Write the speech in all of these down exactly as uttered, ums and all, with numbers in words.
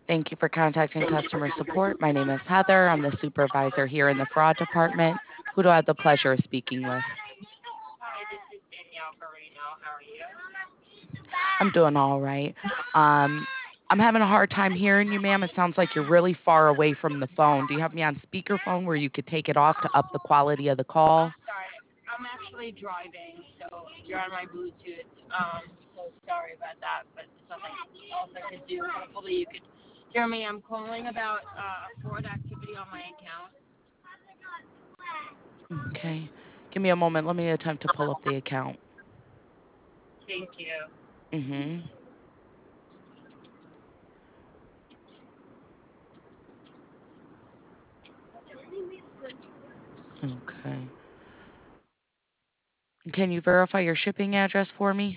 Thank you for contacting customer support. My name is Heather. I'm the supervisor here in the fraud department. Who do I have the pleasure of speaking with? Hi, this is Danielle Garino. How are you? I'm doing all right. Um, I'm having a hard time hearing you, ma'am. It sounds like you're really far away from the phone. Do you have me on speakerphone where you could take it off to up the quality of the I'm call? sorry. I'm actually driving, so you're on my Bluetooth. Um, so sorry about that, but there's nothing else I could do. Hopefully you could hear me. I'm calling about uh, a fraud activity on my account. Okay. Give me a moment. Let me attempt to pull up the account. Thank you. Mm-hmm. Okay. Can you verify your shipping address for me?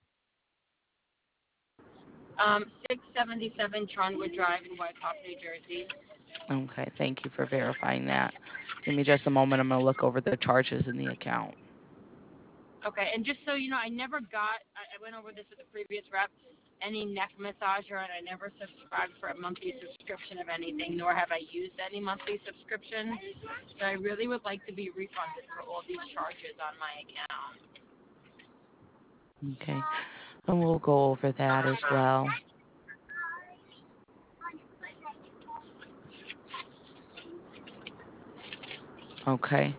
Um, six seventy-seven Trondwood Drive in Wyckoff, New Jersey. Okay. Thank you for verifying that. Give me just a moment. I'm going to look over the charges in the account. Okay, and just so you know, I never got, I, I went over this with the previous rep, any neck massager, and I never subscribed for a monthly subscription of anything, nor have I used any monthly subscription. So I really would like to be refunded for all these charges on my account. Okay. And we'll go over that as well. Okay.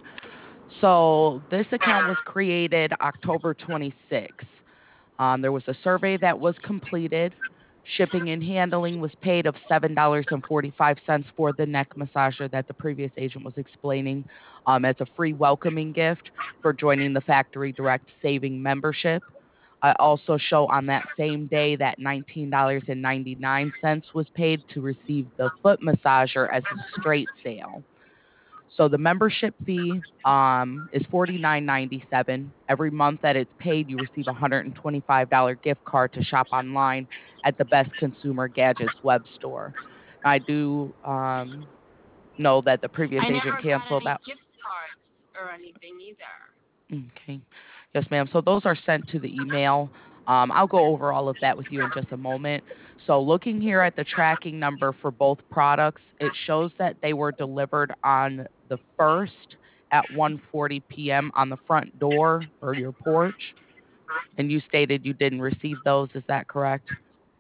So this account was created October twenty-sixth. Um, there was a survey that was completed. Shipping and handling was paid of seven dollars and forty-five cents for the neck massager that the previous agent was explaining um, as a free welcoming gift for joining the Factory Direct Saving membership. I also show on that same day that nineteen dollars and ninety-nine cents was paid to receive the foot massager as a straight sale. So the membership fee um, is forty-nine ninety-seven. Every month that it's paid, you receive a one hundred twenty-five dollars gift card to shop online at the Best Consumer Gadgets web store. I do um, know that the previous I agent never got canceled any that. gift cards or anything either. Okay. Yes, ma'am. So those are sent to the email. Um, I'll go over all of that with you in just a moment. So looking here at the tracking number for both products, it shows that they were delivered on the first at one forty p m on the front door or your porch. And you stated you didn't receive those. Is that correct?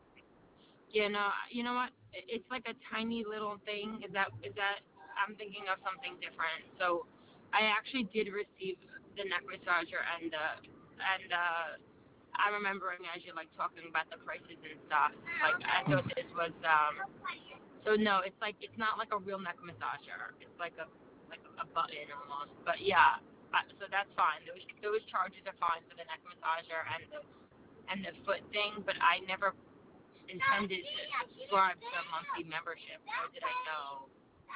You know, you know what? It's like a tiny little thing. Is that is that? I'm thinking of something different. So, I actually did receive the neck massager and the and uh, I'm remembering as you're like talking about the prices and stuff. Like I Oh, thought this was um. So no, it's like it's not like a real neck massager. It's like a like a button almost. But yeah, uh, so that's fine. Those those charges are fine for the neck massager and the and the foot thing. But I never intended to subscribe to a monthly membership, nor did I know.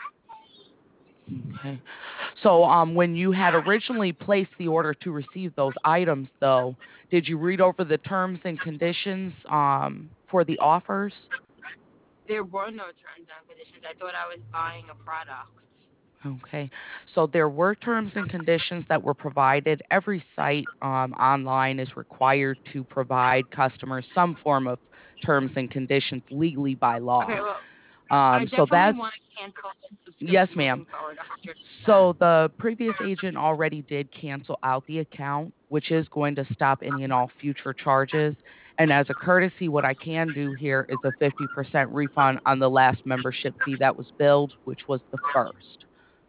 okay. So um, when you had originally placed the order to receive those items, though, did you read over the terms and conditions um, for the offers? There were no terms and conditions. I thought I was buying a product. Okay. So there were terms and conditions that were provided. Every site um, online is required to provide customers some form of terms and conditions legally by Okay, law. well, I Um, so definitely that's want to cancel this yes, subscription ma'am. moving forward one hundred percent. So the previous agent already did cancel out the account, which is going to stop any and all future charges. And as a courtesy, what I can do here is a fifty percent refund on the last membership fee that was billed, which was the first.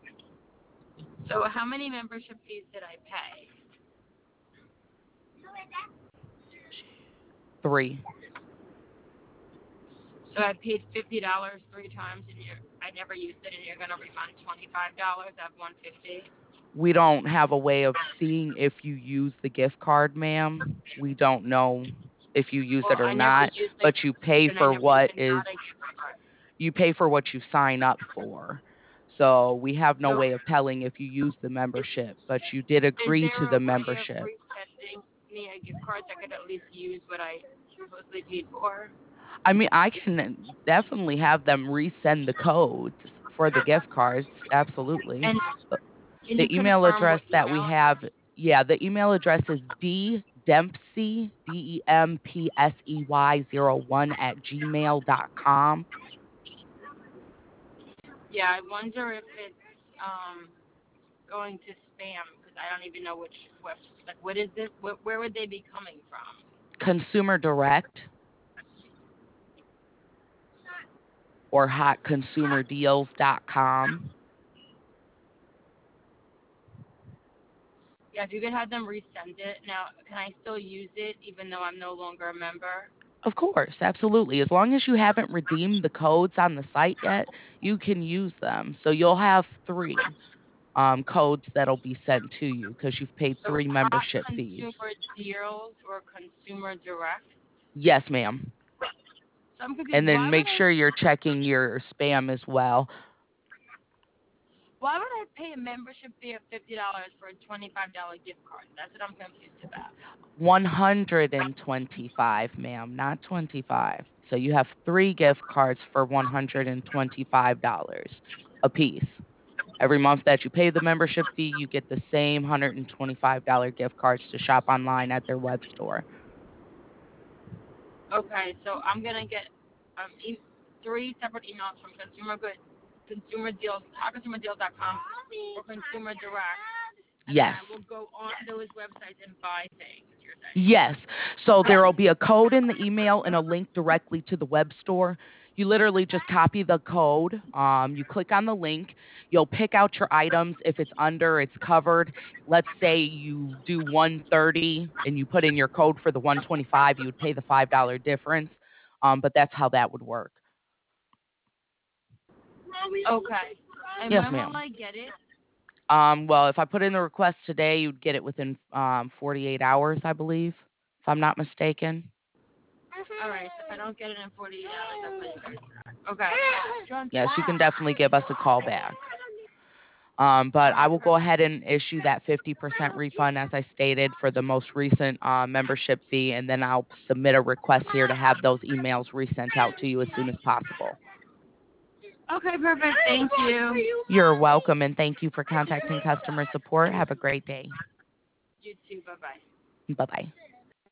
So, how many membership fees did I pay? Three. So, I paid fifty dollars three times, and you're, I never used it, and you're going to refund twenty-five dollars at one hundred fifty dollars. We don't have a way of seeing if you use the gift card, ma'am. We don't know if you use Well, it or I never not, used the but you pay and I for never what even got a is gift card. you pay for what you sign up for. So we have no So, way of telling if you use the is, membership, but you did is agree to there a the way of membership. resending me a gift card so I could at least use what I supposedly paid for? I mean, I can definitely have them resend the codes for the gift cards. Absolutely. And Uh, can you The email confirm what address that we email address? have, yeah, the email address is d dempsey, D E M P S E Y zero one at gmail dot com. Yeah, I wonder if it's um going to spam because I don't even know which web like what is it? Where, where would they be coming from? Consumer Direct or hot consumer deals dot com. Yeah, if you could have them resend it. Now, can I still use it even though I'm no longer a member? Of course, absolutely. As long as you haven't redeemed the codes on the site yet, you can use them. So you'll have three um, codes that'll be sent to you because you've paid So three hot membership fees. consumer deals or consumer direct? Yes, ma'am. So I'm And confused. then Why would make I sure you're checking your spam as well. why would I pay a membership fee of fifty dollars for a twenty-five dollar gift card? That's what I'm confused about. one hundred twenty-five, ma'am, not twenty-five. So you have three gift cards for one hundred twenty-five dollars a piece. Every month that you pay the membership fee, you get the same one hundred twenty-five dollars gift cards to shop online at their web store. Okay, so I'm gonna get um e- three separate emails from Consumer Good, Consumer Deals, hot consumer deals dot com or Consumer Direct, and then I Yes. will go on those websites and buy things. You're saying? Yes. So there will be a code in the email and a link directly to the web store. You literally just copy the code. Um, you click on the link. You'll pick out your items. If it's under, it's covered. Let's say you do one thirty and you put in your code for the one twenty-five, you would pay the five dollars difference. Um, but that's how that would work. Okay. And Yes, when will ma'am. I get it? Um, well, if I put in the request today, you'd get it within um, forty-eight hours, I believe, if I'm not mistaken. All right. So if I don't get it in forty-eight hours, I'll call you guys back. Okay. John, Yes, you can definitely give us a call back. Um, but all I right, will go perfect. ahead and issue that fifty percent refund, as I stated, for the most recent uh, membership fee, and then I'll submit a request here to have those emails resent out to you as soon as possible. Okay, perfect. Thank you. You're welcome, and thank you for contacting customer support. Have a great day. You too. Bye bye. Bye bye.